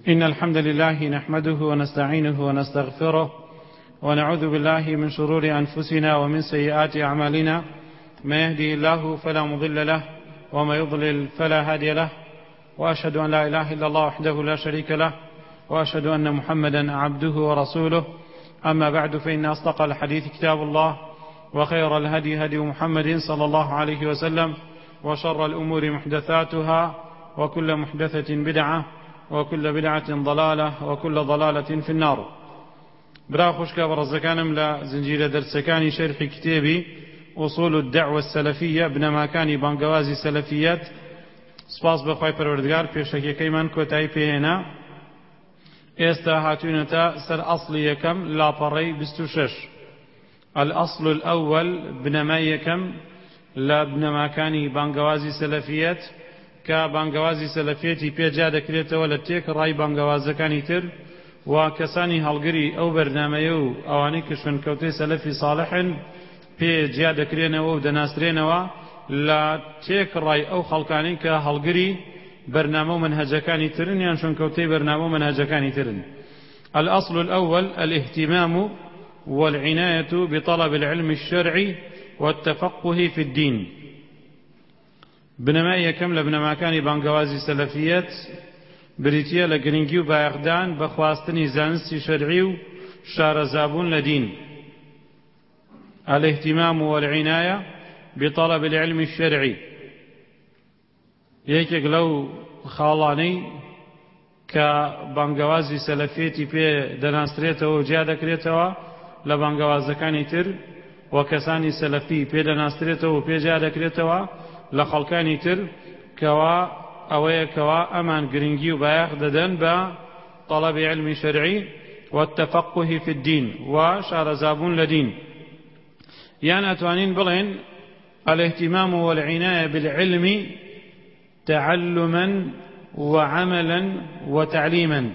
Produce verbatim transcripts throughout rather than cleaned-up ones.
إن الحمد لله نحمده ونستعينه ونستغفره ونعوذ بالله من شرور أنفسنا ومن سيئات أعمالنا. ما يهدي الله فلا مضل له وما يضلل فلا هادي له، وأشهد أن لا إله إلا الله وحده لا شريك له، وأشهد أن محمدا عبده ورسوله. أما بعد، فإن أصدق الحديث كتاب الله، وخير الهدي هدي محمد صلى الله عليه وسلم، وشر الأمور محدثاتها، وكل محدثة بدعة، وكل بدعة ضلالة، وكل ضلالة في النار. برا خوشكا برزكانم لزنجير درسكاني شرح كتابي أصول الدعوة السلفية بنما كان بانقوازي سلفيات. سپاس بخواي پروردگار پیشکی کیمان کوتای پیهنا استا هاتونتا سر أصل يكم لا بري بستوشش. الأصل الأول بنما يكم لا بنما كان بانقوازي سلفيات کە بانگەوازی سەلەفیەتی پێجا دەکرێتەوە لە تێک ڕای بانگەوازەکانی تر و کەسانی هەڵگری ئەو بەرنامەیە و ئەوانەی کە شوێنکەوتەی سەلەفی ساڵحن پێجا دەکرێنەوە و دەناسرێنەوە لە تێک ڕای ئەو خەڵکانەی کە هەڵگری بەرنامە و منهەجەکانی ترن یان شوێنکەوتەی بەرنامە و منهەجەکانی ترن. الأصل الأول الاهتمام والعناية بطلب العلم الشرعي والتفقه في الدين. بنما یەکەم لە بنەماکانی بانگەوازی سەلەفیەت بریتیە لە گرنگی و بایەخدان بە خواستنی زانستی شەرعی و شارەزابوون لە دین. الاهتمام والعناية بطلب العلم الشرعي یەکێک لەو خاڵانەی کە بانگەوازی سەلەفیەتی پێ دەناسرێتەوە و جیا دەکرێتەوە لە بانگەوازەکانی تر و کەسانی سەلەفی پێ دەناسرێتەوە و پێجا دەکرێتەوە لە خەڵکانی تر کەوا ئەوەیە کەوا ئەمان گرنگی و بایەخ دەدەن بە طلب علم شرعي والتفقه في الدين و شارەزابوون لە دین. یان ئەتوانین بڵێن الاهتمام والعناية بالعلم تعلما وعملا وتعليما.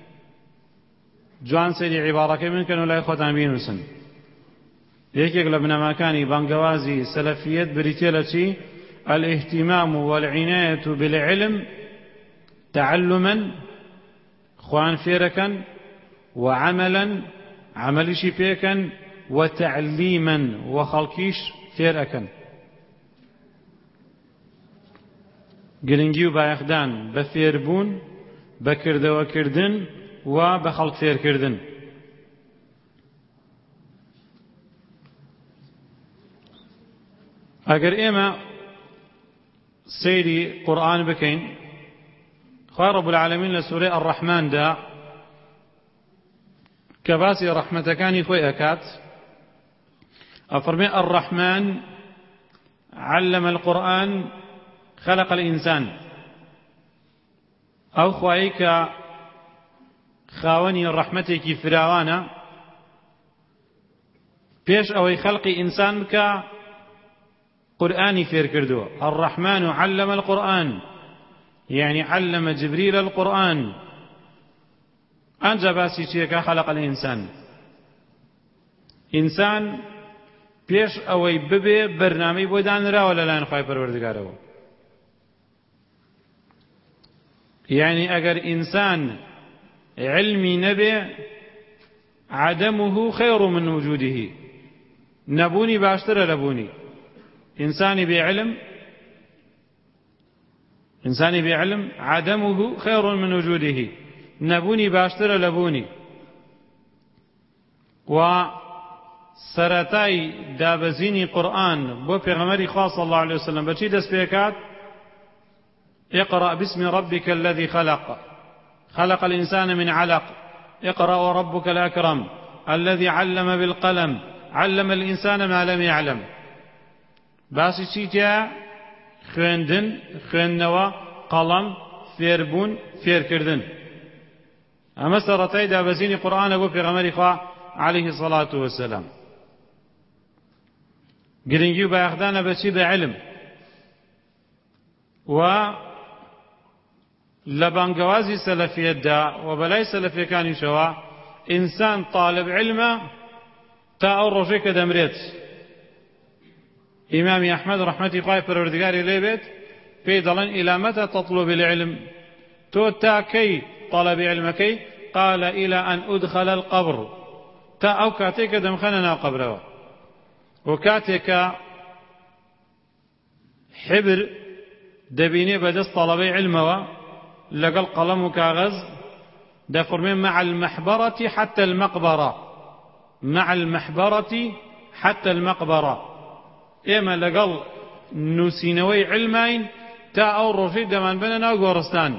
جوان سەیری عیبارەکەی من کەن و لای خۆتان بینووسن. یەکێک لە بنەماکانی بانگەوازی سەلەفیەت بریتیە لە چی؟ الاهتمام والعناية بالعلم تعلما خوان فيركا وعملا عملشي فيكا وتعليما وخلقيش فيركا. گرنگی و بایەخدان بە فێربوون بە کردەوەکردن و بە خەڵک فێرکردن. ئەگەر ئێمە سيري قرآن بكين خواه رب العالمين لسورة الرحمن دا كباسي رحمتكاني خوي أكات أفرمي الرحمن علم القرآن خلق الإنسان. أو خواهيك خاوني رحمتك فراوانا بيش أوي خلق إنسان بك قرآني فير كردو. الرحمن علم القرآن يعني علم جبريل القرآن. أنجا باسي شيكا خلق الإنسان. إنسان بيش أوي ببي برنامي بودان را ولا لا نخواهي پروردگارو. يعني أجر إنسان علمي نبي عدمه خير من وجوده. نبوني باشتر لبوني. إنساني بعلم إنساني بعلم عدمه خير من وجوده. نبوني باشتر لبوني. وسرتاي دابزيني قرآن بو پیغمبري خاص الله عليه وسلم بچي دس بيكات اقرأ باسم ربك الذي خلق خلق الإنسان من علق اقرأ وربك الأكرم الذي علم بالقلم علم الإنسان ما لم يعلم. باسی چیتیا خوێندن خوێندنەوە قەڵەم فێربوون فێرکردن. ئەمە سەرەتای دابەزینی قورئانە بۆ پێغەمبەری خوا عەلەیهی السەڵاتو وەسەلام. گرنگی و بایەخدانە بەچی؟ بە علم. و لە بانگەوازی سەلەفیەتدا و بەلای سەلەفیەکانیشەوە ئینسان طالب علمە تا ئەو ڕۆژەی کە دەمرێت. إمام أحمد رحمة الله پروردگاری لێبێت پێی دەڵێن إلى متى تطلب العلم؟ تۆ تا کەی طلب علمكي قال إلى أن أدخل القبر تا أو كاتيك دمخننا قبره وكاتيك حبر دبيني بدس طلبي علمه لقل قلم كاغز دفرمين مع المحبرة حتى المقبرة مع المحبرة حتى المقبرة إما لقل نسينوي علمين تا أو رشيد من بننا وقورستان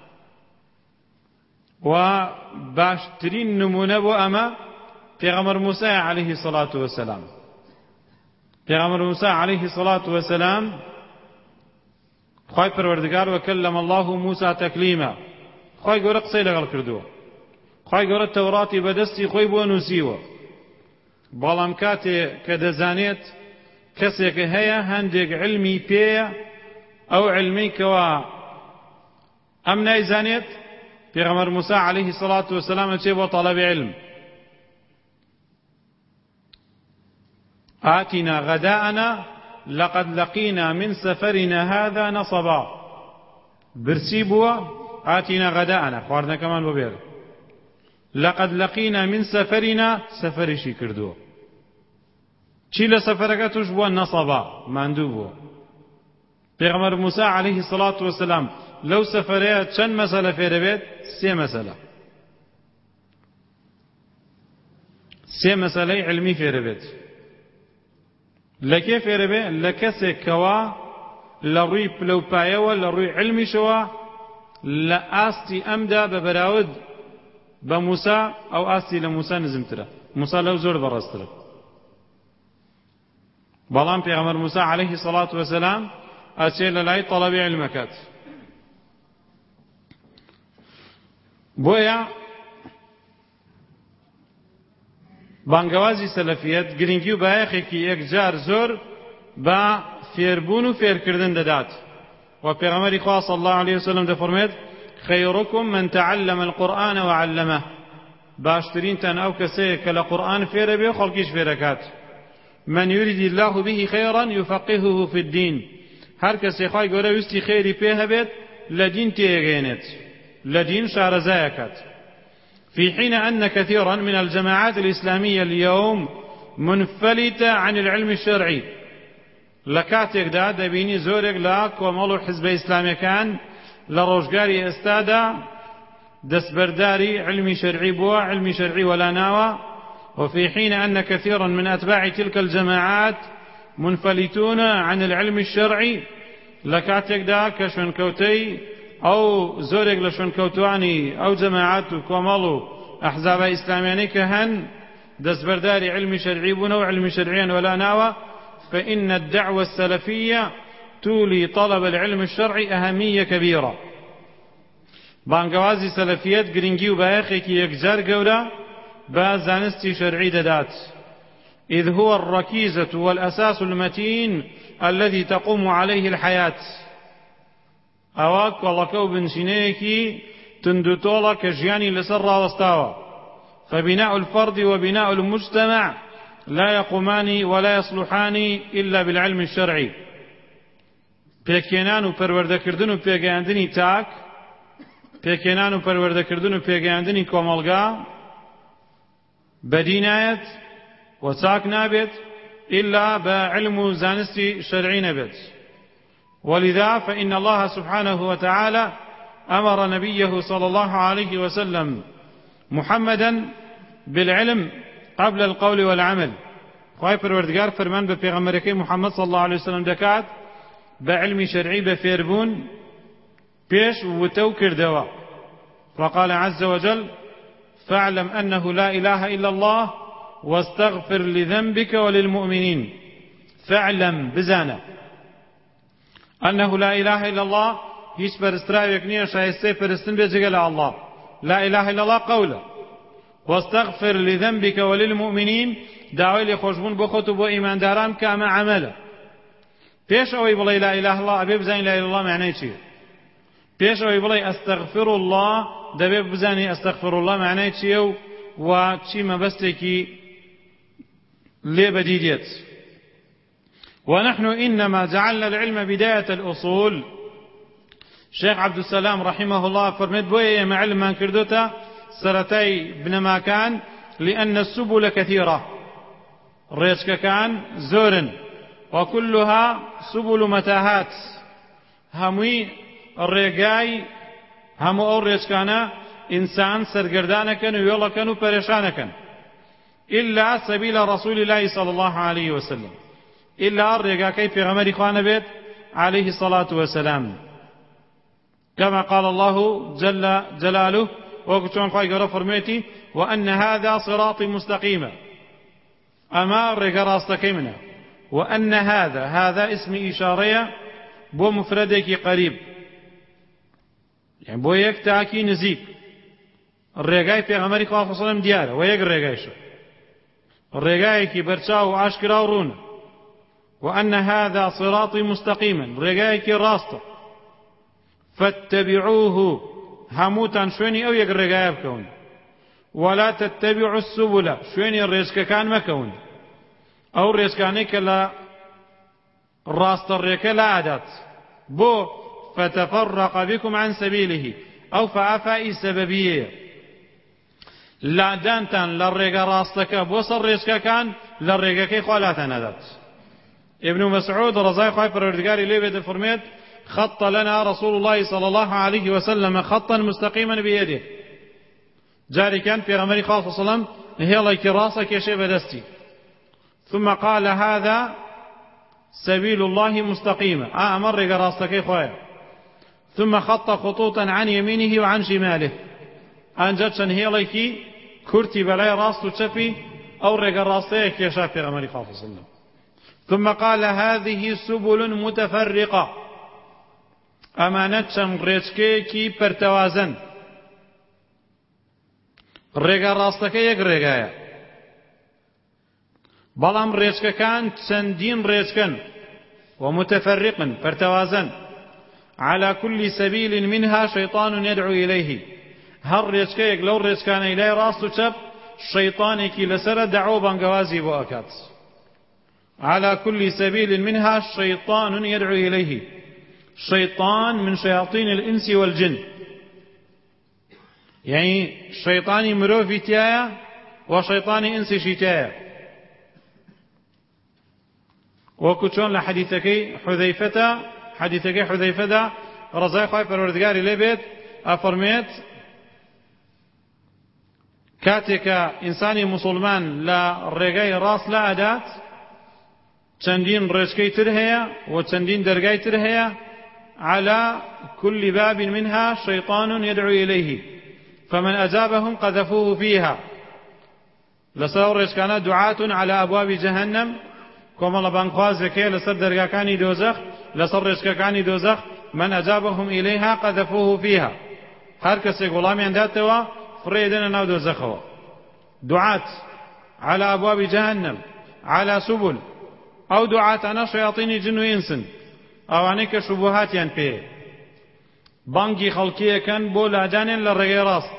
وباشترين نمونبو أما پیغمبر موسى عليه الصلاة والسلام پیغمبر موسى عليه الصلاة والسلام خواهی پروردگار وكلم الله موسى تكليما خواهی گوره قصی لگل کردوه خواهی گوره توراتی بدستی خواهی بو نوسیوه بەڵام کاتێ کە دەزانێت کەسێک هەیە هەندێک علمی پێیە ئەو علمەی کەوا ئەم نایزانێت پێغەمبەر موسى عليه الصلاة والسلام ئەچێ بۆ طەلەبی علم آتنا غداءنا لقد لقينا من سفرنا هذا نصبا برسی بووە آتنا غداءنا خواردنەکەمان بۆ بێر لقد لقينا من سفرنا سفرشي كردو چی لە سەفەرەکە توش بووە نەسەبا ماندوو بووە پێغەمبەر موسى عليه الصلاة والسلام لەو سەفەرەیە چەند مەسەلە فێرە بێت سێ مەسەلە سێ مەسەلەی علمی فێرە بێت لە کێ فێرە بێت لە کەسێک کەوا لە ڕووی پلەپایەوە لە ڕووی علمیشەوە لە ئاستی ئەمدا بە بەراورد بە موسى ئەو ئاستی لە موسى نزمترە موسى لەو زۆر بەڕێزترە بەڵام پێغەمبەر موسى عليه الصلاة والسلام ئەچێ لە لای طەلەبی علمەکەت بۆیە بانگەوازی سەلەفیەت گرنگی و بایەخێکی یەکجار زۆر بە فێربوون و فێرکردن دەدات و پێغەمبەری خوا صلی الله عليه وسلم دەفەرمێت خيركم من تعلم القرآن وعلمه باشترينتان أو كسيك لقرآن فير بي خلقش فيركات من يريد الله به خيرا يفقهه في الدين هر كسي خواهي قولا يستي خيري فيها بيت لدين تيغينت لدين شارزايكات في حين أن كثيرا من الجماعات الإسلامية اليوم منفلتة عن العلم الشرعي لكاتيك دا دبيني زورك لاك ومالو حزب إسلامي كان لروجگاری ئێستادا دەستبەرداری علمی شرعي بوا علمی شرعي ولا ناوى وفي حين أن كثيرا من أتباع تلك الجماعات منفلتون عن العلم الشرعي لكاتيك دا كشون كوتي أو زورك لشون كوتواني أو جماعات كومالو أحزاب إسلامياني كهن دەستبەرداری علمی شرعي بونا وعلم شرعي ولا ناوى فإن الدعوة السلفية تولي طلب العلم الشرعي أهمية كبيرة بانقوازي سلفيات قرنجي وبايخيكي يكجار قولا بازانستي شرعي دادات إذ هو الركيزة والأساس المتين الذي تقوم عليه الحياة أواك والله كوبن شنيكي تندوتولا كجياني لسر وستاوى فبناء الفرد وبناء المجتمع لا يقومان ولا يصلحان إلا بالعلم الشرعي پێکێنان و پەروەردەکردن و پێگەیاندنی تاک پێکێنان و پەروەردەکردن و پێگەیاندنی کۆمەڵگا بەدی نایەت و چاک نابێت إلا بعلم و زانستی شەرعی نەبێت ولذا فإن الله سبحانه وتعالى أمر نبيه صلى الله عليه وسلم محمدا بالعلم قبل القول والعمل خواهی پەروەردگار فەرمان بە پێغەمبەرەکەی محمد صلى الله عليه وسلم دەکات بعلم شرعي بفيربون بيش وتو كردوا فقال عز وجل فاعلم أنه لا إله إلا الله واستغفر لذنبك وللمؤمنين فاعلم بزانا أنه لا إله إلا الله يشبر استراويك نية شايستي فرستن بجغل الله لا إله إلا الله قولا واستغفر لذنبك وللمؤمنين دعوي لخوشبون بخطب وإيمان داران كما عمله پێش ئەوەی بڵێ لا إله إلا الله ئەبێ بزانین لا إله إلا الله معنای چییە پێش ئەوەی بڵێ ئەستەغفر الله دەبێ بزانی ئەستەغفر الله معنای چییە و چی مەبەستێکی لێ بەدی دێت ونحن إنما جعلنا العلم بداية الأصول شيخ عبد السلام رحمه الله فرمت بوية مع علم من كردوتا سرتي بنما كان لأن السبل كثيرة ريشك كان زور وكلها سبل متاهات هموي الرقاي همو أو ريشكانا إنسان سرقردانكن ويولكن وپرشانكن إلا سبيل رسول الله صلى الله عليه وسلم إلا الرقا كيف في غمر إخوان بيت عليه الصلاة والسلام كما قال الله جل جلاله وكتون خواهي قرأ فرميتي وأن هذا صراط مستقيم أما الرقا راستكيمنا وأن هذا هذا اسم إشارية بو مفردك قريب يعني بو يك تاكي نزيك الرقاي في غمر إخوان صلى الله عليه وسلم دياره ويك الرقايش الرقاي كي برشاو عاشكرا ورونه وأن هذا صراطي مستقيما رقايك راست فاتبعوه هموتا شويني أو يك رقايا بكون ولا تتبعوا السبل شويني الرزق كان مكون أو الرزقانيك لا راست الرقا لا عادات بو فتفرق بكم عن سبيله أو فأفائي سببية لا دانتان للرقا راستك بوص الرزق كان للرقا كي خوالاتان هذات ابن مسعود رضي الله عنه پروردگاری ليه فرميت خط لنا رسول الله صلى الله عليه وسلم خطا مستقيما بيده جاري كان في غمري خاص صلى الله عليه وسلم هي الله كراسك يا شيخ بدستي ثم قال هذا سبيل الله مستقيما آه مر راسك يا خويا ثم خط خطوطا عن يمينه وعن شماله أنجتشن هي الله كي كرتي بلاي راس تشفي أو رجال راسك يا شيخ في غمري خاص صلى الله عليه وسلم ثم قال هذه سبل متفرقة أمانتشم ريشكي برتوازن ريغا راستك يك ريغايا بلام ريشك كان تسندين ريشكن ومتفرقا برتوازن على كل سبيل منها شيطان يدعو إليه هر ريشكيك لو ريشكان إليه راستو شب شيطانك لسر دعو بانقوازي بوأكات على كل سبيل منها شيطان يدعو إليه شيطان من شياطين الإنس والجن يعني شيطاني مروفي تايا وشيطاني إنسي شتايا وكتشون لحديثك حذيفة حديثك حذيفة رضي خايف الوردقاري لبيت أفرميت كاتك إنساني مسلمان لا رقاي راس لا أدات چندين رشكي ترهيا وچندين درقاي ترهيا على كل باب منها شيطان يدعو إليه فمن أجابهم قذفوه فيها لسر رشكانا دعاة على أبواب جهنم كما لبان خوازكي لسر درقاكاني دوزخ لسر رشكاكاني دوزخ من أجابهم إليها قذفوه فيها هر کسی غلامی انداتوا فريدنا ناو دوزخوا دعاة على أبواب جهنم على سبل أو دعاة أنا شياطين جن وإنس أو أنك شبهات ينبي بانجي خلقية كان بولا جانين للرقي راست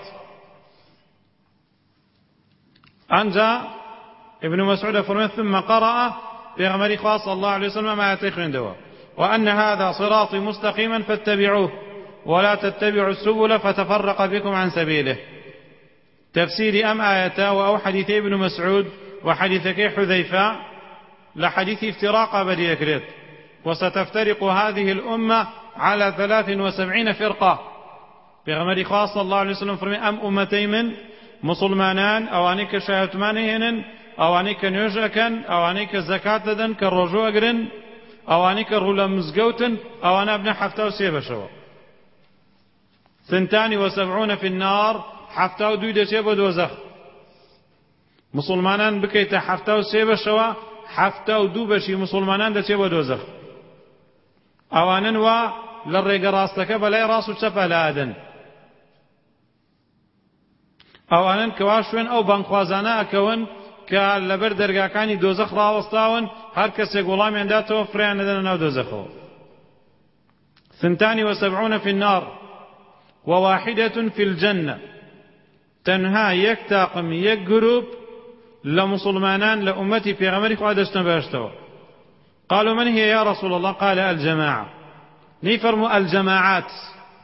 أنجا ابن مسعود فرمت ثم قرأ في غمر خاص الله عليه وسلم ما يتيخ عنده وأن هذا صراطي مستقيما فاتبعوه ولا تتبعوا السبل فتفرق بكم عن سبيله تفسير أم آية أو حديث ابن مسعود وحديثك حذيفة لحديث افتراق بدي أكريت وستفترق هذه الأمة على ثلاث وسبعين فرقة في غمر خاص الله عليه وسلم فرمي أم أمتي من مسلمانان أو أنك شاهتمانهن أو أنك نيوجكن أو أنك زكاة دن كالرجوع أجرن أو أنك رولا مزقوتن أو أنا ابن حفتة وسيبة شوا ثنتان وسبعون في النار حفتة ودويدة سيبة دوزخ مسلمانان بكيت حفتة وسيبة شوا حفتة ودوبشي مسلمانان دا سيبة دوزخ أوانا و للرق راستك بلاي راسو تشفى لادن أوانا كواشوين أو بانخوازانا أكوان كاللبر درقاكاني دوزخ راوستاون هر كسي غلامي انداتو فريان دنا دوزخو ثنتان وسبعون في النار وواحدة في الجنة تنهى يك تاقم يك جروب لمسلمانان لأمتي في غمرك وعدشنا باشتوا قالوا من هي يا رسول الله قال الجماعة نفرموا الجماعات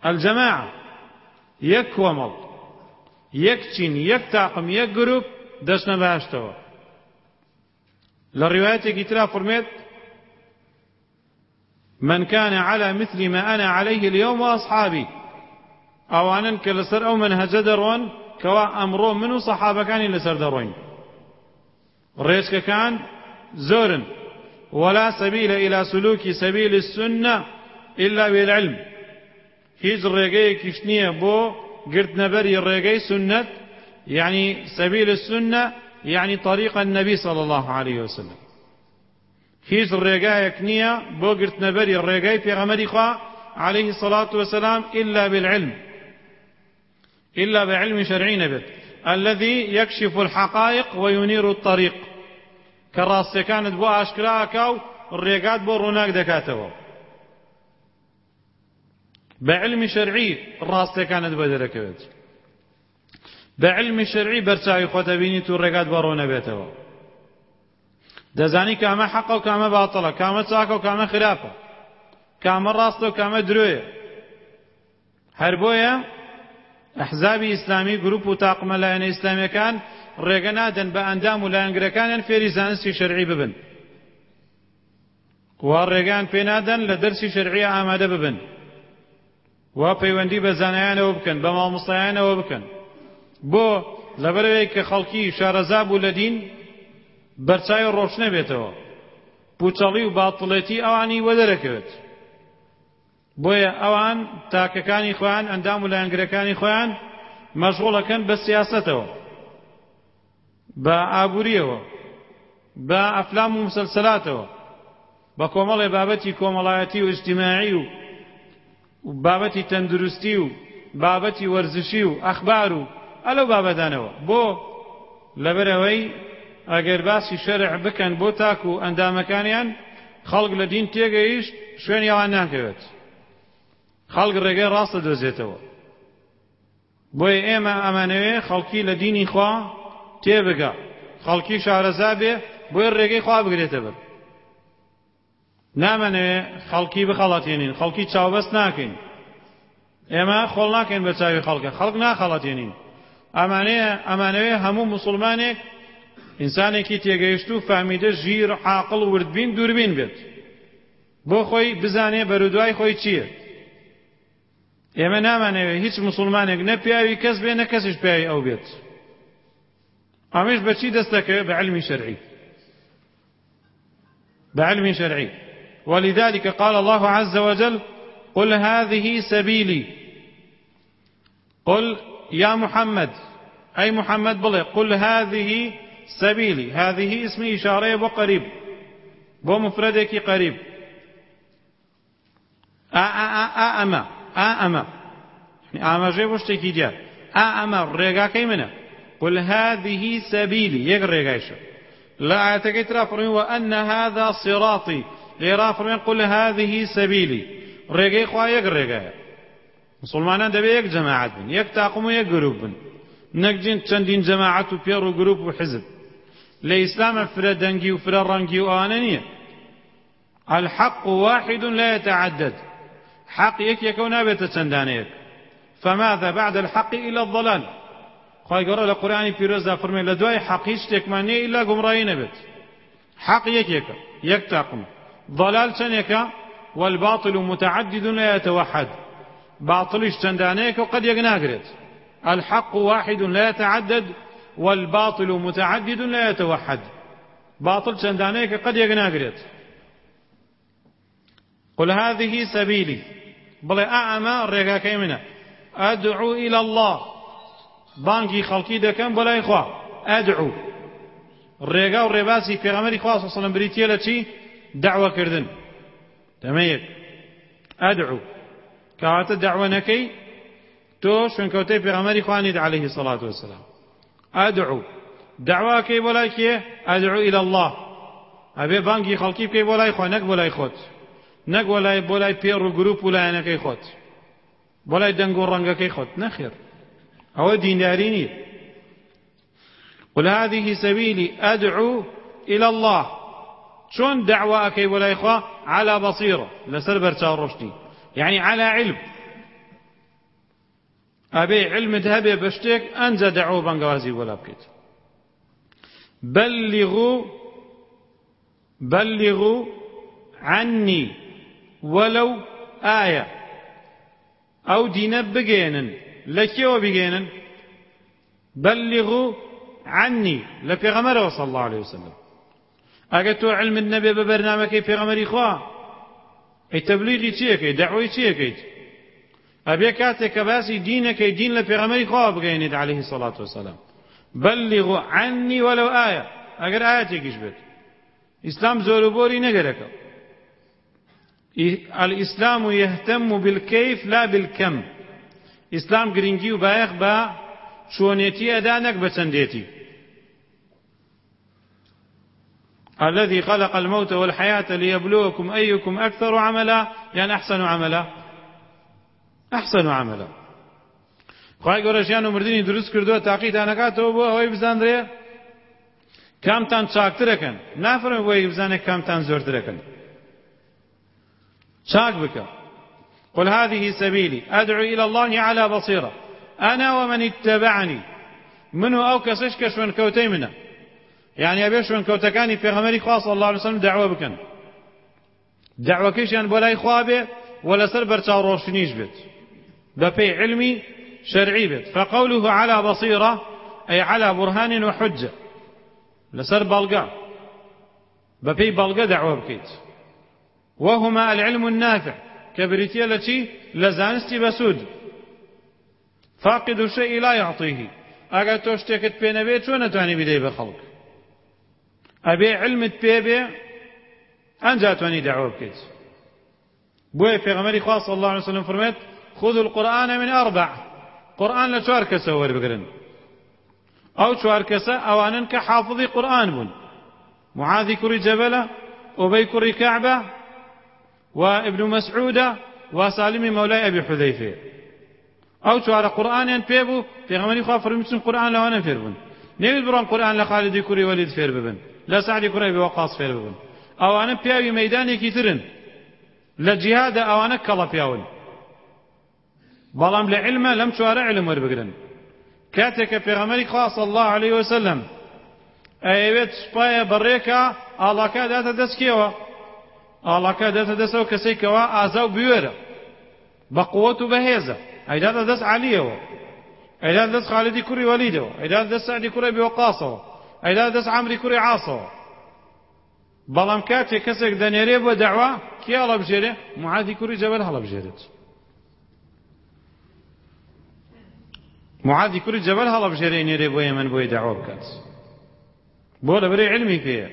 الجماعة يك كۆمەڵ يك چین يك تاقم يك گروپ دەچنە باشتەوە. لە ڕیوایەتێکی ترا فەرمێت من كان على مثل ما أنا عليه اليوم وأصحابي ئەوانن کە لەسەر ئەو منهەجە دەڕۆن کەوا ئەمڕۆ من و سەحابەکانی لەسەر دەڕۆین. ڕێچکەکان زۆرن. ولا سبيل إلى سلوك سبيل السنة إلا بالعلم. هیچ ڕێگەیەکیش نییە بۆ گرتنەبەری ڕێگەی سنت، يعني سبيل السنة يعني طريق النبي صلى الله عليه وسلم. هیچ ڕێگایەک نییە بۆ گرتنەبەری ڕێگەی پێغەمبەری خوا عليه الصلاة والسلام إلا بالعلم، إلا بعلم شرعي نبت الذي يكشف الحقائق وينير الطريق. كراستي كانت بو أشكراكاو الريقات بو روناك دكاتوا بعلم شرعي الراستي كانت بدركوت بعلم شرعي برساوي خوتبيني تو الريقات بو رونا بيتوا دزاني كاما حقا وكاما باطلا، كاما ساكا وكاما خلافا، كاما راستا وكاما دروية. هربويا أحزابي إسلامي جروب وطاقم لاين إسلامي كان ڕێگەنادەن بە ئەندام و لایەنگرەکانیان فێری زانستی شەرعی ببن وا ڕێگان پێ نادەن لە دەرسی شەرعی ئامادە ببن، وا پەیوەندی بە زانایانەوە بکەن، بە مامۆستایانەوە بکەن، بۆ لەبەرەوەی کە خەڵکی شارەزا بوو لە دین بەرچاوی ڕۆشنە بێتەوە، پوچەڵی و باتڵێتی ئەوانی وەدەرەکەوێت. بۆیە ئەوان تاکەکانی خۆیان ئەندام و لایەنگرەکانی خۆیان مەشغوڵەکەن بە سیاسەتەوە، بە ئابووریەوە، بە ئەفلام و مسلسلاتەوە، بە کۆمەڵێ بابەتی کۆمەڵایەتی و ئیجتیماعی و بابەتی تەندروستی و بابەتی وەرزشی و ئەخبار و ئەلەو بابەدانەوە، بۆ لەبەرەوەی ئەگەر باسی شەرع بکەن بۆ تاک و ئەندامەکانیان خەڵک لە دین تێگەیشت شوێنیەوان ناکەوێت، خەڵک ڕێگەی ڕاستە دۆزێتەوە. بۆیە ئێمە ئەمانەوێ خەڵکی لە دینی خوا تێبگا، خەڵکی شارەزا بێ بۆیە ڕێگەی خوا بگرێتە بەر. نامەنەوێ خەڵکی بخەڵەتێنین، خەڵکی چاوبەست ناکەین، ئێمە خۆڵ ناکەین بە چاوی خەڵکە، خەڵک ناخەڵەتێنین. ئەمانەیە ئەمانەوێ هەموو موسڵمانێک ئینسانێکی تێگەیشت و فامیدە ژیر عاقڵ و وردبین دووربین بێت، بۆ خۆی بزانێ بەرودوای خۆی چییە. ئێمە نامانەوێ هیچ موسڵمانێک نە پیاوی کەس بێ نە کەسیش پیاوی ئەو بێت. ئەمەش بەچی دەست دەکەوێت؟ بعلمی شەرعی، بعلم شرعي. ولذلك قال الله عز وجل قل هذه سبيلي، قل يا محمد أي محمد بلي قل هذه سبيلي، هذه اسم إشارة وقريب ومفردك قريب. أأما أأما يعني أما جيبوش تكيديا أأما الرقا كيمنا قل هذه سبيلي يقر رقايشة لا أعتقد رافرين وأن هذا صراطي لرافرين قل هذه سبيلي رقاي خوا يقر رقايا مسلمانان دبي يك جماعات بن يك تاقم ويك جروب بن نكجين تشندين جماعات وبير وجروب وحزب لإسلام فرا دنجي وفرا رنجي وآنانية. الحق واحد لا يتعدد، حق يك يكون بيتشندانيك، فماذا بعد الحق إلا الضلال. خواهي قرأ لقرآن في رزا فرمي لدواي حقيش تكماني إلا قمرأي نبت. حق يك يك يك تاقم، ضلال شنيك، والباطل متعدد لا يتوحد، باطلش تندانيك وقد يقناقرت. الحق واحد لا يتعدد والباطل متعدد لا يتوحد، باطل تندانيك قد يقناقرت. قل هذه سبيلي بل أعمى الرقا كيمنا أدعو إلى الله بانكي خلقي دكان بلا إخوة أدعو الرقا والرباسي في غمر إخوة صلى الله عليه وسلم بريتيا لتي دعوة كردن تميك أدعو كانت الدعوة نكي توش من كوتي في غمر إخواني عليه الصلاة والسلام أدعو دعوة كي بلا كي أدعو إلى الله أبي بانكي خلقي كي بلا إخوة نك بلا إخوة نك ولا بولاي بيرو جروب ولا أنا كي خد بولاي دنجور رنجا كي خد نخير أو دين داريني. قل هذه سبيلي أدعو إلى الله شون دعوة كي ولا إخوة على بصيرة لسربر تار رشدي يعني على علم ئەبێ علمت هەبێ بە شتێک ئەنجە دەعوە بەنگەوازی وەلا بکەیت. بلغوا بلغوا عني ولو آية أو دينا بجينن لكيو بجينن بلغوا عني لبيغمر صلى الله عليه وسلم أجتو علم النبي ببرنامج بيغمر إخوة التبليغي تيكي دعوي تيكي أبي كاتك باسي دينك دين لبيغمر إخوة بجيند عليه الصلاة والسلام بلغوا عني ولو آية أجر آية يجبت إسلام زوربوري نجرك الإسلام يهتم بالكيف لا بالكم إسلام جرينجي وبايخ با شونيتي أدانك بسنديتي الذي خلق الموت والحياة ليبلوكم أيكم أكثر عملا يعني أحسن عملا أحسن عملا خواهی گەورەشیان و مردنی دروست کردووە تاقیتان نەکاتەوە بۆ ئەوەی بزانرێ کامتان چاکترەکەن نافرمێ بۆی بزانێ کامتان زۆرترەکەن چاک بکە قل هذه سبيلي أدعو إلى الله على بصيرة أنا ومن اتبعني منه أو كسش كشون كوتي منه يعني أبي شون كوتكاني في غمري خاص الله عليه وسلم دعوة بكن دعوة كيشان بولاي خوابه ولا سربر تاوروشنيش بيت بفي علمي شرعي بيت فقوله على بصيرة أي على برهان وحجة لسر بلقى بفي بلقى دعوة بكيت وهما العلم النافع كبريتيا التي لزانستي بسود فاقد الشيء لا يعطيه اگر تو شتێکت پێ نەبێت چۆن نەتوانی بدەی بە خەڵک ئەبێ علمت پێ بێ ئەنجا توانی دعوە بکەیت بۆیە پێغەمبەری خوا صلی الله عليه وسلم فەرمێت خذوا القرآن من أربع قرآن لە چوار کەسەوە وەربگرن ئەو چوار کەسە ئەوانن کە حافظی قورئان بوون معاذی کوڕی جەبەلە ئوبەی کوڕی کەعبە وابن مسعود وسالم مولى أبي حذيفة أو شوار قرآن بيبو في غمري خاف فرمتون قرآن لوانا فيربون نيل بران قرآن لخالد كوري وليد فير ببن لا سعد كوري بوقاص فير ببن أو أنا بياوي ميداني كترن لجهاد أو أنا كلا بياون بلام لعلم لم شوار علم وربقرن كاتك في غمري خاص صلى الله عليه وسلم أيوة سبايا بريكا الله كادات دسكيوا الله كادت دسو كسيكوا آزاو بيورا بقوته بهيزة ايداد دس عليه ايداد دس خالد كوري وليده ايداد دس سعد كوري بوقاصه ايداد دس عمرو كوري عاصه بلام كاتي كسك دنيري بو دعوه كي الله بجيره معاذ كوري جبل هلا بجيرت معاذ كوري جبل هلا بجيره نيري بو يمن بو دعوه بكات بولا بري علمي فيه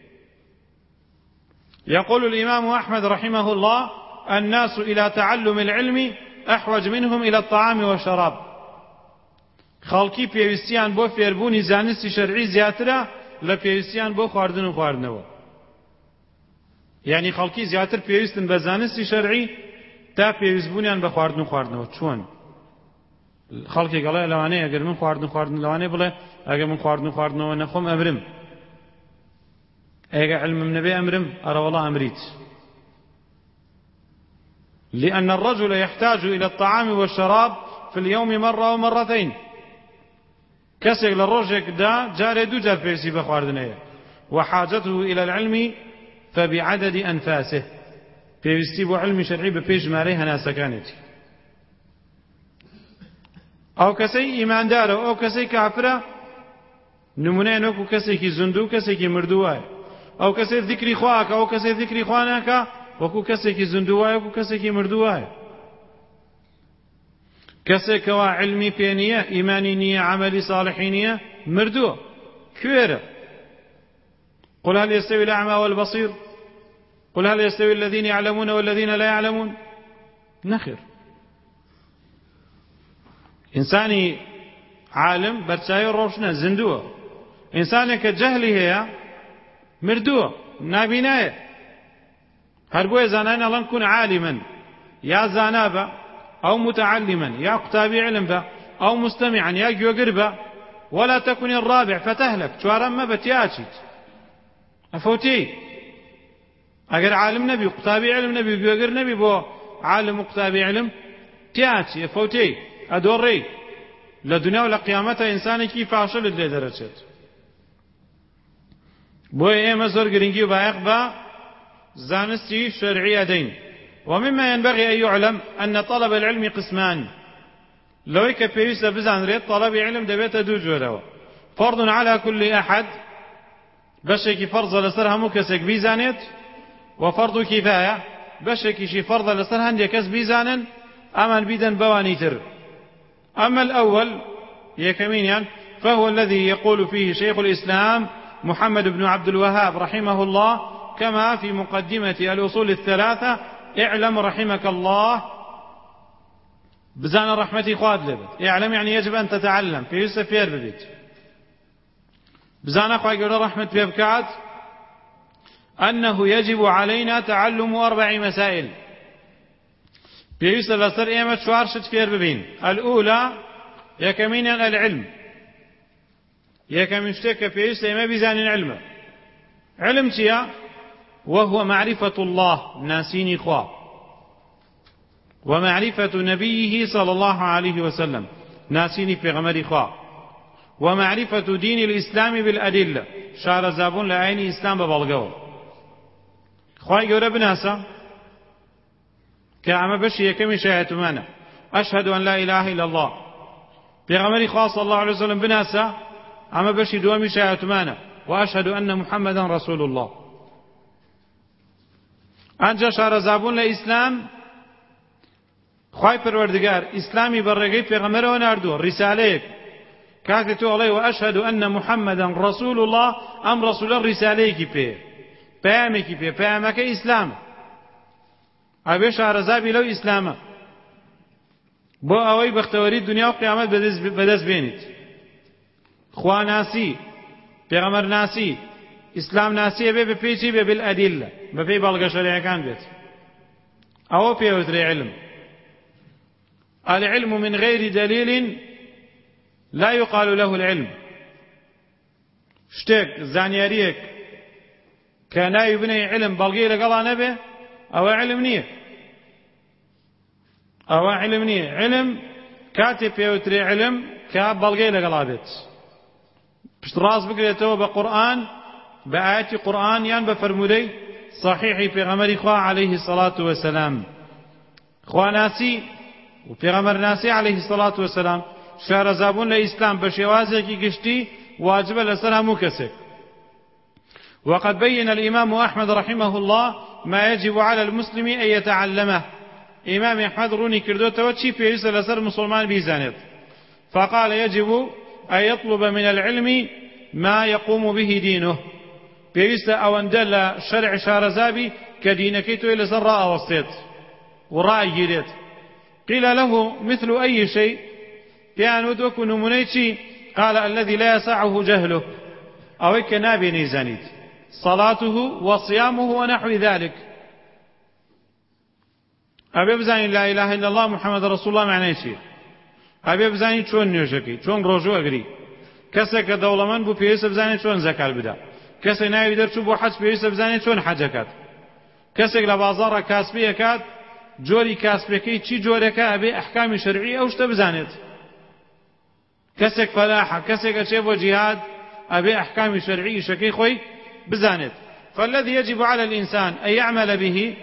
يقول الإمام أحمد رحمه الله الناس إلى تعلم العلم أحوج منهم إلى الطعام والشراب خلقي بيوستيان بو فيربوني زانستي شرعي زياترة لبيوستيان بو خواردن و خواردنوا يعني خلقي زياتر بيوستن بزانستي شرعي تا بيوستبونيان بخواردن و خواردنوا چون خلقي قال لواني اگر من خواردن خواردن لواني بلا اگر من خواردن خواردنوا نخم أمرم ايجا علم من نبي أمرم أرى والله أمريت لأن الرجل يحتاج إلى الطعام والشراب في اليوم مرة ومرتين كسر للرجل دا جار دو جار بيسي بخواردنية وحاجته إلى العلم فبعدد أنفاسه بيستيب علم شرعي ببيج ماريها ناس كانت أو كسي إيمان داره أو كسي كافرة نمونه نوكو كسي كي زندو كسي كي مردوه او کسی ذکری خواهک او کسی ذکری خوانک وکو کسی که زندوای وکو کسی که مردوای کسی که علمی پینیه ایمانی نیه عملی صالحی نیه مردو كويرة قل هل يستوي الأعمى والبصير قل هل يستوي الذين يعلمون والذين لا يعلمون نخير إنساني عالم برشاي روشنا زندوه إنساني كجهلي هي مردوه نابيناه هربوه زانان الله نكون عالما يا زانابا أو متعلما يا قتابي علم أو مستمعا يا جوجربا ولا تكن الرابع فتهلك شوارما بتياتشت أفوتي أجر عالم نبي قتابي علم نبي جوجر نبي بو عالم قتابي علم تياتشي أفوتي ئەدۆڕێی لە دنیا و لە قیامەتە ئینسانێکی فاشلت لێ دەرەچێت. بۆیە ئێمە زۆر گرنگی و بایەق بە زانستی شەرعی ئەدەین. ومما ينبغي أن يعلم أن طلب العلم قسمان. لەوەی کە پێویستە بزانرێت طلبی علم دەبێتە دوو جۆرەوە. فرض على كل أحد، بەشێکی فەرزە لەسەر هەموو کەسێک بیزانێت، و فرض کفایە، بەشێکیشی فەرزە لەسەر هەندێک کەس بیزانن ئەمان بیدەن بەوانی تر. أما الأول يكمينيان فهو الذي يقول فيه شيخ الإسلام محمد بن عبد الوهاب رحمه الله كما في مقدمة الأصول الثلاثة: اعلم رحمك الله. بزان رحمتي خواد لبت. اعلم يعني يجب أن تتعلم في يوسف فير ببيت. بزان أخوة يقول رحمة بيبكات أنه يجب علينا تعلم أربع مسائل. في يوسف لسر إيمة شوارشت فير ببين. الأولى يكمين العلم، يكمين شتك في يوسف إيمة بزان العلم. علم تيا وهو معرفة الله ناسيني خواه، ومعرفة نبيه صلى الله عليه وسلم ناسيني في غمر خواه، ومعرفة دين الإسلام بالأدلة شار زابون لعين إسلام ببالغو خواهي قولة بناسا كعما بشي يكمي شاهد مانا أشهد أن لا إله إلا الله في غمر خواه صلى الله عليه وسلم بناسا عما بشي دوامي شاهد مانا وأشهد أن محمدا رسول الله. أنجا شار زابون لإسلام خواهی پروردگار اسلامی برگی پیغمبر و نردو رساله کاتی تو علی و اشهد ان محمدا رسول الله ام رسول رساله کی پی پیام کی پی پیام کی اسلام ابي شارزابي لو اسلام بو اوی بختوری دنیا و قیامت بدس بینید. خوا ناسی پیغمبر ناسی اسلام ناسی به به پیچی به بالادله به پی بالغ شریعه کان بیت او پی وتر علم. العلم من غير دليل لا يقال له العلم. شتك زانياريك كان يبني علم بلغي لقلا نبي او علم نيه او علم نيه علم كاتب يوتري علم كبلغي لقلا بيت بشتراز بقريته بقرآن بآيات قرآن يان بفرمودي صحيحي في غمر خواه عليه الصلاة والسلام. خواه ناسي و پیغمبر ناسی علیه الصلاة والسلام شار زابون لإسلام بشوازه کی گشتی واجب لسر همو کسک. وقد بين الإمام أحمد رحمه الله ما يجب على المسلم أن يتعلمه. إمام أحمد روني كردو توتشي في يسر لسر مسلمان بيزانت فقال يجب أن يطلب من العلم ما يقوم به دينه. بيسر أو اندل شرع شار زابي كدينكيتو إلى سر رأى وسيط ورأي جيريت. قيل له مثل أي شيء كان دوك نمونيتي قال الذي لا يسعه جهله أو كنابي نيزانيت صلاته وصيامه ونحو ذلك. أبي بزاني لا إله إلا الله محمد رسول الله معناه شيء. أبي بزاني شون نيوشكي شون رجوع أجري كسك دولمان بو بيس بزاني شون زكاة بدا كسك ناوي در شو بو حج بيس بزاني شون حجكات كسك لبازار كاسبية كات جۆری کاسبەکەی چی جۆرەکە ئەبێ ئەحکامی شەرعی ئەو شتە بزانێت. کەسێک فەلاحە کەسێک ئەچێ بۆ جیهاد ئەبێ ئەحکامی شەرعی شەکەی خۆی بزانێت. فالذي يجب على الإنسان أن يعمل به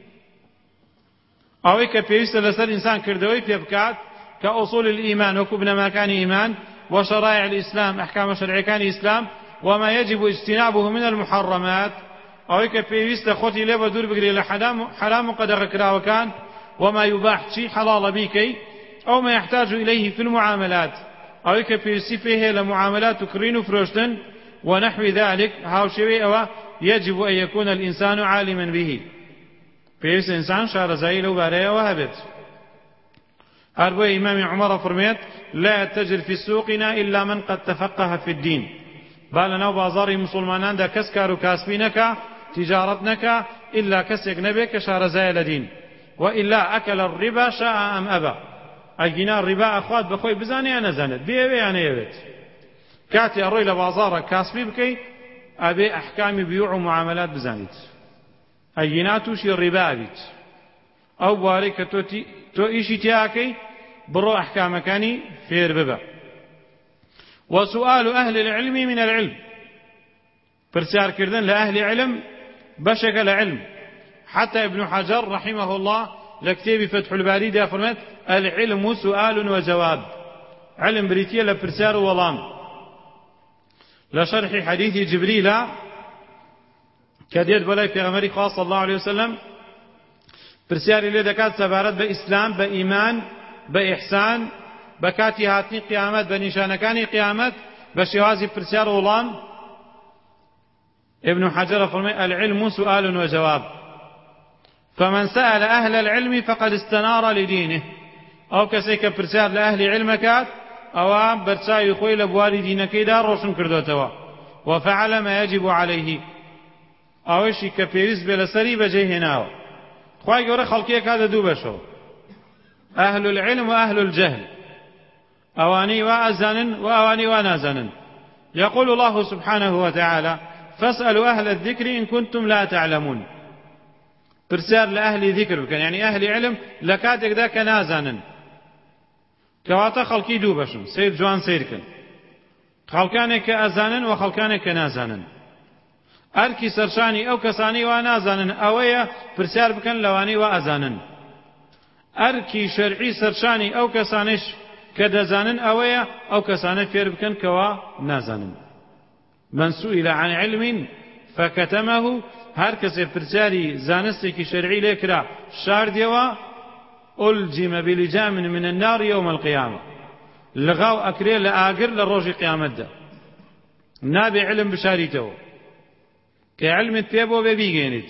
ئەوەی کە پێویستە لەسەر ئینسان کردەوەی پێ بکات کە ئوصول الإيمان وەکو بنەماکانی ئیمان وشرائع الإسلام ئەحکامە شەرعیەکانی ئیسلام وما يجب اجتنابه من المحرمات أو كبيست خوتي لبا دور بقري لحرام حرام قدر كراوكان وما يباح شيء حلال بيكي أو ما يحتاج إليه في المعاملات أو كبيست فيه لمعاملات تكرين فروشتن ونحو ذلك هاو شوي أو يجب أن يكون الإنسان عالما به. بيست إنسان شار زايل وباريه وهبت. أربو إمام عمر فرميت لا تجر في سوقنا إلا من قد تفقه في الدين. بالنا وبازاري مسلمانان دا كسكار وكاسبينك تجارتنك إلا كسك نبيك شار زايل دين وإلا أكل الربا شاء أم أبا. أجينا الربا أخوات بخوي بزاني أنا زاند بيه بيه أنا يبت كاتي أروي لبازارك كاسبي بكي أبي أحكامي بيوع ومعاملات بزانيت أجينا توشي الربا أبيت أو بارك تو, تو إيشي تياكي بڕۆ ئەحکامەکانی فێر ببە. وسؤال أهل العلم من العلم، پرسیارکردن لە ئەهلی علم بەشێکە لە علم. حتى ابن حجر رحمه الله لكتاب فتح الباري دا فرمت العلم سؤال وجواب، علم بريتيا لبرسار وڵام. لشرح حديث جبريل كديت بلاي في غمري خاص صلى الله عليه وسلم برساري لي دكات سبارت بإسلام بإيمان بإحسان بكاتي هاتني قيامت بنشانكاني قيامت بشهازي برسار وڵام. ابن حجر فرمت العلم سؤال وجواب، فمن سأل أهل العلم فقد استنار لدينه، أو كسيك برسار لأهل علمك أو برساي خوي لبواري دينك دار روشن كردوتوا وفعل ما يجب عليه، أو شي كبيرس بلسري بجيهناو. خواهي قوري خلقيك هذا دوبشو، أهل العلم وأهل الجهل، أواني وأزان وأواني ونازن. يقول الله سبحانه وتعالى فاسألوا أهل الذكر إن كنتم لا تعلمون. برسار لأهل ذكر بكن يعني أهل علم لكاتك ذاك نازانا كواتا خلقي دوبشن سير جوان سيركن خلقانك أزانا وخلقانك نازانا أركي سرشاني أو كساني ونازانا أويا برسار بكن لواني وأزانا أركي شرعي سرشاني أو كسانش كدزانا أويا أو كساني فير بكن كوا نازانا. من سئل عن علم فكتمه، هر کسی پرسیاری زانستێکی شرعی لێکرا شاردیەوە ئولجیمە بلجام من النار يوم القيامة، لغاو ئەکرێ لە ئاگر لە ڕۆژی قیامەتدا، نابێ علم بشاریتەوە کە علمت پێ بۆ بێ بیگەێنیت.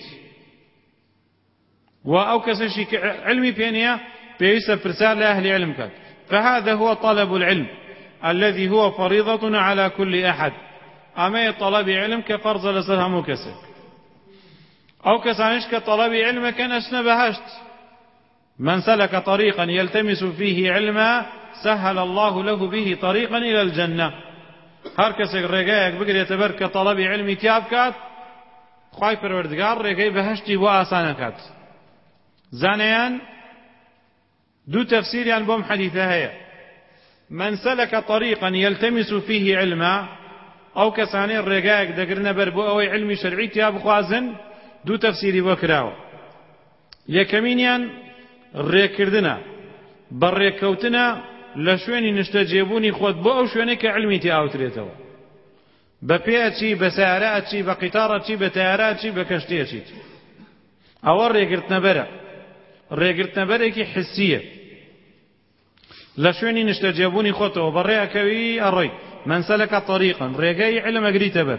و ئەو کەسێکی کە علمی پێ نییە پێویستە پرسیار لە ئەهلی علم کات. فهذا هو طلب العلم الذي هو فريضة على كل أحد، ئەمەیە طلبی علم کە فەرزە لەسەر هەموو کەسێک. أو كسانش كطلب علم كان أسنى بهشت. من سلك طريقا يلتمس فيه علما سهل الله له به طريقا إلى الجنة. هر کس رجاءك بقدر يتبر كطلب علم تياب كات خواي پروردگار رجاء بهشتي بو آسان كات. زانيان دو تفسير عن بوم حديثة هي من سلك طريقا يلتمس فيه علما أو كساني رجاءك دقرنا بربو أو علم شرعي تياب خوازن دو تفسيري وكراو. يكمينيان ريكردنا بريكوتنا لشويني نشتجيبوني خود بو أو شويني كعلمي تياوتريتو ببيعتي بسعراتي بقطارتي بتياراتي بكشتيتي. أول ريكردنا برا ريكردنا برا كي حسية لشويني نشتجيبوني خودو بريكوي الري من سلك طريقا ريكاي علم أقريت بر.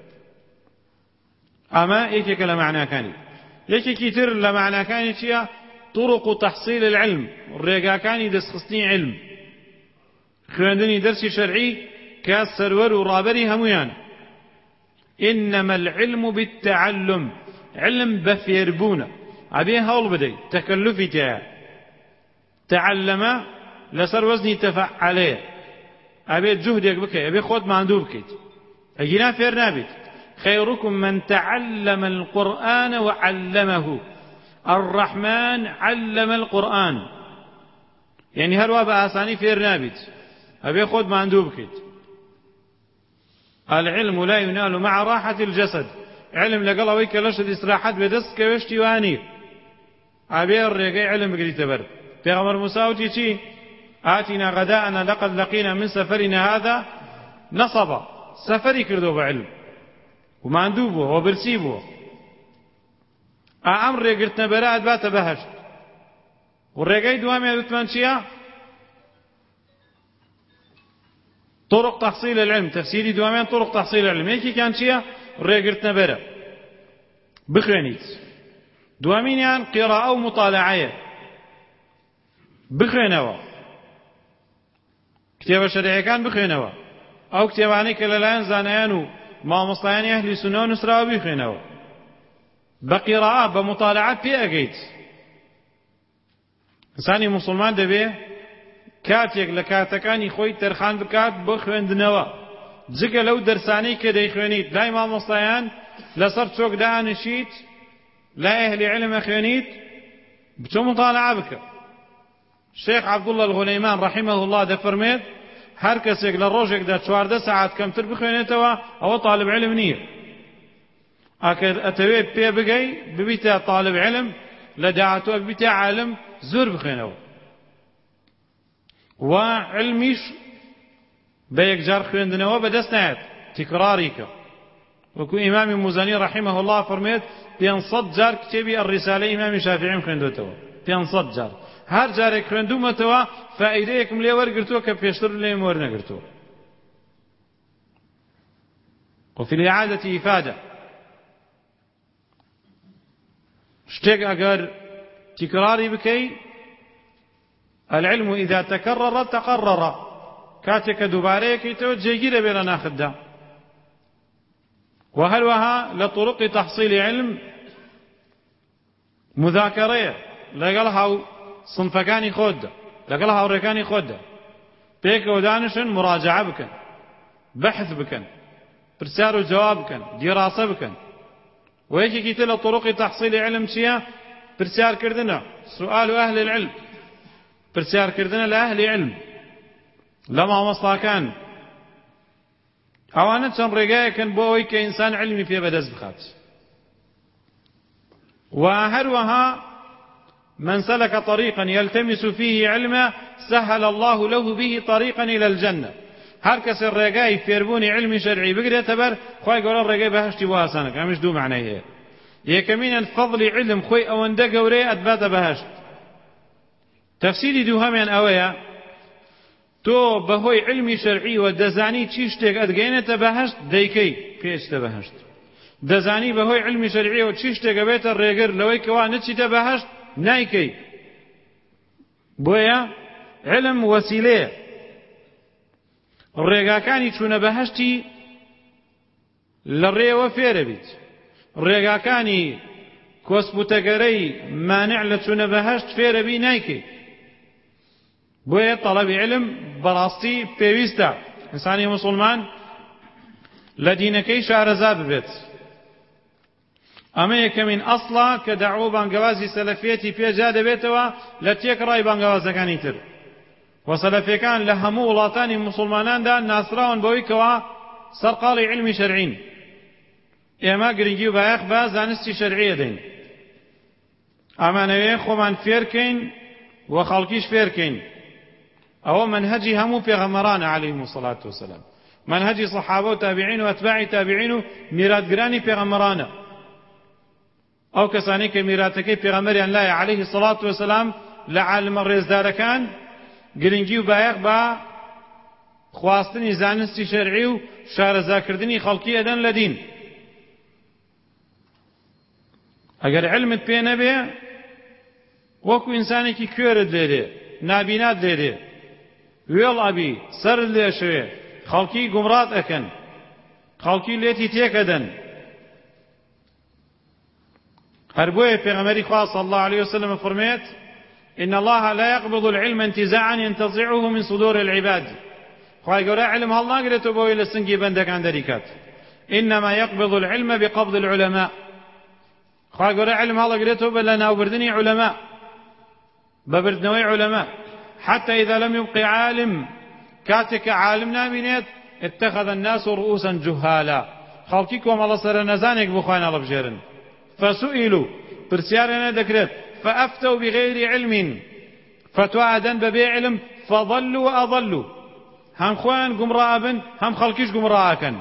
أما إيكي لمعنى كاني يكي كتير لمعنى كاني تيا طرق تحصيل العلم الرقا كاني دس خصني علم خوندني درسي شرعي كاس سرور ورابري هميان. إنما العلم بالتعلم، علم بفيربونا عبيه هول بدي تكلفي تيا تعلم لسر وزني تفعليه أبي جهدك بكي أبي خود ما عنده بكيت أجينا فير نابت. خيركم من تعلم القرآن وعلمه، الرحمن علم القرآن يعني هروا بآساني فير نابت أبي خود ما عنده بكيت. العلم لا ينال مع راحة الجسد، علم لقلويك لشد إسراحات بدس كوشتي واني أبي الرقاء علم بقري تبر. في غمر مساوتي تي آتنا غداءنا لقد لقينا من سفرنا هذا نصب، سفري كردو بعلم وما عنده بوه وبرسي بوه. أمر رقرتنا براءت بات بهشت. والرقاء دوامي أدوتمان شيئا طرق تحصيل العلم، تفسيري دوامي طرق تحصيل العلم يكي كان شيئا رقرتنا براء بخوانيت دوامين يعني قراءة ومطالعة بخوانوا كتاب الشريعة كان بخوانوا أو كتاباني كاللان زانيانو ما مصطياني أهل سنة ونسرا بخوانوا بقراءة بمطالعة في أجيت. إنساني مسلمان دبي كاتيك لكاتكاني خوي ترخان بكات بخوندنوا جگە لەو دەرسانەی کە دەیخوێنیت لای مامۆستایان لەسەر چۆک دانیشیت لای ئەهلی عیلمە خوێنیت بچۆ مطالعە بکە شيخ عبد الله الغنيمان رحمه الله دفرميت هر کەسێک لە ڕۆژێکدا چواردە ساعات کەمتر بخوێنێتەوە ئەوە طالب علم نییە. ئەتەوێت پێ بگەی ببیتە طالب علم لە داهاتووە ببیتە عالم زۆر بخوێنەوە. و علمیش بە یەکجار خوێندنەوە بەدەست نایەت، تیکراری کە وەکو ئیمامی موزەنی رحمه الله فەرمێت پێنج جار کتێبی الرسالە ئیمامی شافعیم خوێندوێتەوە، پێنج جار. هەر جارێک خوێندومەتەوە فائیدەیەکم لێ وەرگرتووە کە پێشتر لێم وەرنەگرتووە. وفي الإعادة إفادة. شتێک ئەگەر تیکراری بکەی العلم إذا تكرر تقرر، كاتك دوبارەیەکەیتەوە جێگیرە بێ لە ناخدا. وهروها لطرق تحصيل علم مذاكرة لەگەڵ هاو صنفەکانی خۆتدا، لەگەڵ هاوڕێکانی خۆتدا پێکەوە دانیشن مراجعە بکەن، بەحث بکەن، پرسیار و جواب بکەن، دیراسە بکەن. و یەکێکی تر لە طرق تحصيل علم چییە؟ پرسیارکردنە، سؤال أهل العلم، پرسیارکردنە لە ئەهلی علم لە مامۆستاکان. ئەوانە چەند ڕێگایەکن بۆ ئەوەی کە ئینسان علمی پێ بەدەست بخات. و هەروەها من سلك طريقا يلتمس فيه علما سهل الله له به طريقا إلى الجنة. هر کس ڕێگای فێربوونی علمی شەرعی بگرێتە بەر خوای گەورە ڕێگای بەهەشتی بۆ ئاسانە. ئەمیش دوو معنای هەیە. یەکەمینەن فەضلی علم خۆی ئەوەندە گەورەیە ئەتباتە بەهەشت. تەفسیری دووهەمیان ئەوەیە تۆ بەهۆی علمی شەرعی و دەزانی چی شتێک ئەتگەێنێتە بەهەشت دەیکەی پێچتە بەهەشت. دەزانی بەهۆی علمی شەرعی و چی شتێکە بێتە ڕێگر لەوەی کەوا نەچیتە بەهەشت نایکەی. بۆیە علم وەسیلەیە. ڕێگاکانی چوونە بەهەشتی لە ڕێوە فێرە بیت. ڕێگاکانی کۆسپوتەگەرەی مانع لە چوونە بەهەشت فێرە بی نایکەی. بۆیە تەڵەبی علم بەڕاستی پێویستە ئینسانی موسڵمان لە دینەکەی شارەزا ببێت. ئەمە یەکەمین ئەسڵە کە دەعوە بانگەوازی سەلەفیەتی پێجا دەبێتەوە لە تێکڕای بانگەوازەکانی تر. و سەلەفیەکان لە هەموو وڵاتانی موسڵماناندا ناسراون بەوەی کەوا سەرقاڵی علمی شەرعین. ئێمە گرنگی و بایەخ بە زانستی شەرعیە دەین. ئامانەوێ خۆمان فێرکەین و خەڵکیش فێرکەین. ئەوە منهەجی هەموو پێغەمبەرانە عەلەیهیمو سەڵاتو وەسەلام، منهەجی سەحابە و تابعین و ئەتباعی تابعین و میراتگرانی پێغەمبەرانە. ئەو کەسانی کە میراتەکەی پێغەمبەریان لایە عەلەیهی سەڵاتو وەسەلام لە عالمە ڕێزدارەکان گرنگی و بایەخ بە خواستنی زانستی شەرعی و شارەزاکردنی خەڵکی ئەدەن لە دین. ئەگەر علمت پێ نەبێ وەکو ئینسانێکی کوێرت لێرێ، نابینات لێرێ، وێڵ ئەبی، سەرت لێشوێ، خەڵکی گومڕات ئەکەن، خەڵکی لێتی تێکەدەن. هەر بۆیە پێغەمبەری خوا صلی الله عليه وسلم فەرمێت إن الله لا يقبض العلم انتزاعا ينتزعه من صدور العباد. خوای گەورە علم هەڵناگرێتەوە بۆی لە سنگی بەندەکان دەریکات. إنما يقبض العلم بقبض العلماء. خوای گەورە علم هەڵەگرێتەوە بە لە ناوبردنی علەما، بەبردنەوەی علەما. حتى إذا لم يبق عالم، كاتك عالم نابينيت اتخذ الناس رؤوسا جهالا. خەڵکی کۆمەڵە سەرە نەزانێک بۆ خوایان هەڵەبژێرن. فسئلوا پرسیاریان دەکرێت فأفتوا بغير علم، فتوى أدن ببي علم، فضلوا وأضلوا. هم خوان قمراء بن هم خلقيش قمراء كان.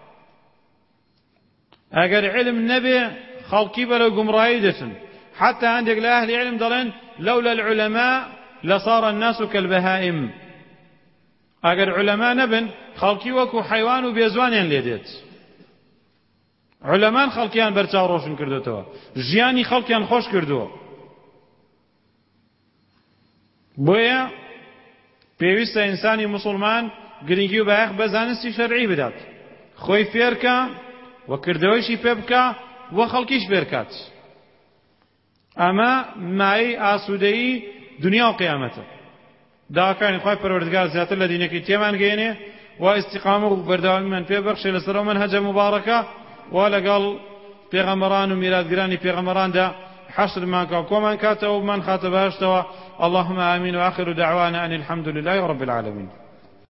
أجر علم نبي خلقي بلو قمراء دسن. حتى عندك لأهل علم ضلن لولا العلماء لصار الناس كالبهائم. أجر علماء نبن خلقي وكو حيوان وبيزوان ليدت. علمان خلقيان برچاو روشن کردوتەوە، ژیانی خەڵکیان خۆش کردووە. بۆیە پێویستە ئینسانی موسڵمان گرنگی و بایەخ بە زانستی شەرعی بدات، خۆی فێرکە و کردەوەیشی پێ بکە و خەڵکیش فێرکات. ئەمە مایەی ئاسوودەیی دنیا و قیامەتە. داواکانی خوای پەروەردگار زیاتر لە دینەکەی تێمان گەیەنێ و ئیستیقامە و بەردەوامیمان پێ بەخشێ لەسەر ئەو مەنهەجە مبارەکە و لەگەڵ پێغەمبەران و میراثگرانی پێغەمبەراندا حشر ما كومان كاتوا ومن خاتباشتوا اللهم آمين وآخر دعوانا أن الحمد لله رب العالمين.